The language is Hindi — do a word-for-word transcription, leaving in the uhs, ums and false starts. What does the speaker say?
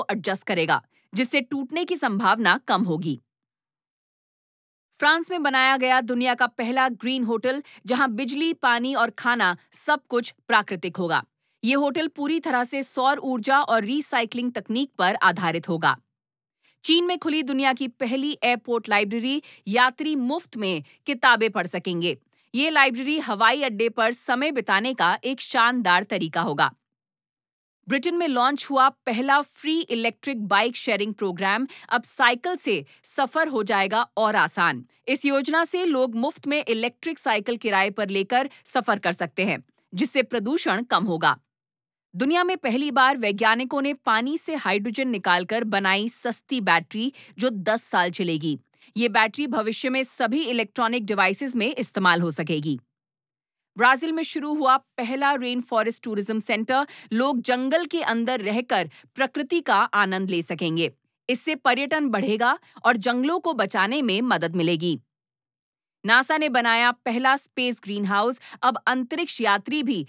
एडजस्ट करेगा, जिससे टूटने की संभावना कम होगी। फ्रांस में बनाया गया दुनिया का पहला ग्रीन होटल, जहां बिजली, पानी और खाना सब कुछ प्राकृतिक होगा। ये होटल पूरी तरह से सौर ऊर्जा और रीसाइक्लिंग तकनीक पर आधारित होगा। चीन में खुली दुनिया की पहली एयरपोर्ट लाइब्रेरी, यात्री मुफ्त में किताबें पढ़ सकेंगे। ये लाइब्रेरी हवाई अड्डे पर समय बिताने का एक शानदार तरीका होगा। ब्रिटेन में लॉन्च हुआ पहला free electric bike sharing programme अब साइकिल से सफर हो जाएगा और आसान। इस योजना से लोग मुफ्त में इलेक्ट्रिक साइकिल किराए पर लेकर सफर कर सकते हैं, जिससे प्रदूषण कम होगा। दुनिया में पहली बार वैज्ञानिकों ने पानी से हाइड्रोजन निकालकर बनाई सस्ती बैटरी, जो दस साल चलेगी। ये बैटरी भविष्य में सभी इलेक्ट्रॉनिक डिवाइसेस में इस्तेमाल हो सकेगी। ब्राजील में शुरू हुआ पहला रेन फॉरेस्ट टूरिज्म सेंटर, लोग जंगल के अंदर रहकर प्रकृति का आनंद ले सकेंगे। इससे पर्यटन बढ़ेगा और जंगलों को बचाने में मदद मिलेगी। नासा ने बनाया पहला स्पेस ग्रीन हाउस, अब अंतरिक्ष यात्री भी